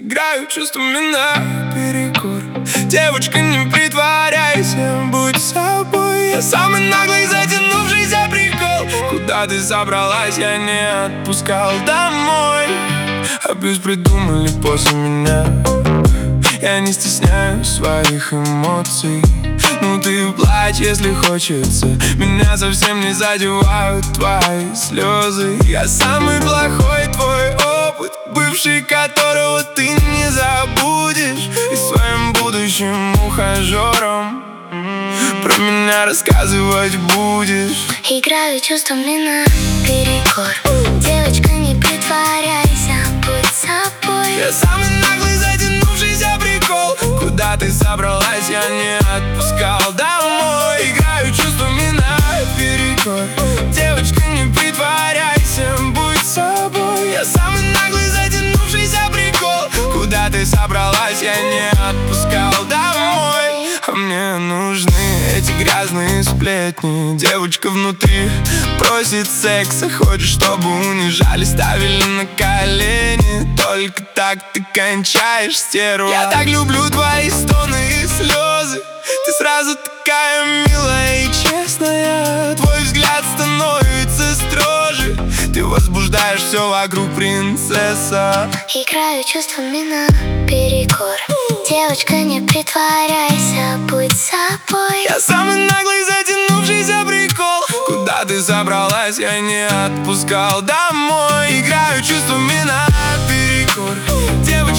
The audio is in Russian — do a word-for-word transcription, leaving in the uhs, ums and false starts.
Играю чувствами наперекор. Девочка, не притворяйся, будь собой. Я самый наглый, затянувшийся прикол. Куда ты забралась, я не отпускал домой. Абьюз придумали после меня. Я не стесняю своих эмоций. Ну ты плачь, если хочется. Меня совсем не задевают твои слезы. Я самый плохой твой опыт, бывший, которого ты не забудешь. И своим будущим ухажером про меня рассказывать будешь. Играю чувствами наперекор. Девочка, не притворяйся, будь собой. Я самый наглый, затянувшийся прикол. Куда ты собралась, я не отпускал домой. Играю чувствами наперекор. Девочка, не притворяйся, будь собой. Я самый наглый, затянувшийся прикол. Куда ты собралась, я не отпускал домой. А мне нужны эти грязные сплетни. Девочка внутри просит секса, хочет, чтобы унижали, ставили на колени. Только так ты кончаешь, стерва. Я так люблю твои стоны и слезы. Ты сразу такая милая и честная. Твой взгляд становится строже. Ты возбуждаешь все вокруг, принцесса. Играю чувствами наперекор. Девочка, не притворяйся, будь собой. Я самый наглый, затянувшийся прикол. Куда ты забралась, я не отпускал домой. Играю чувствами наперекор. Девочка,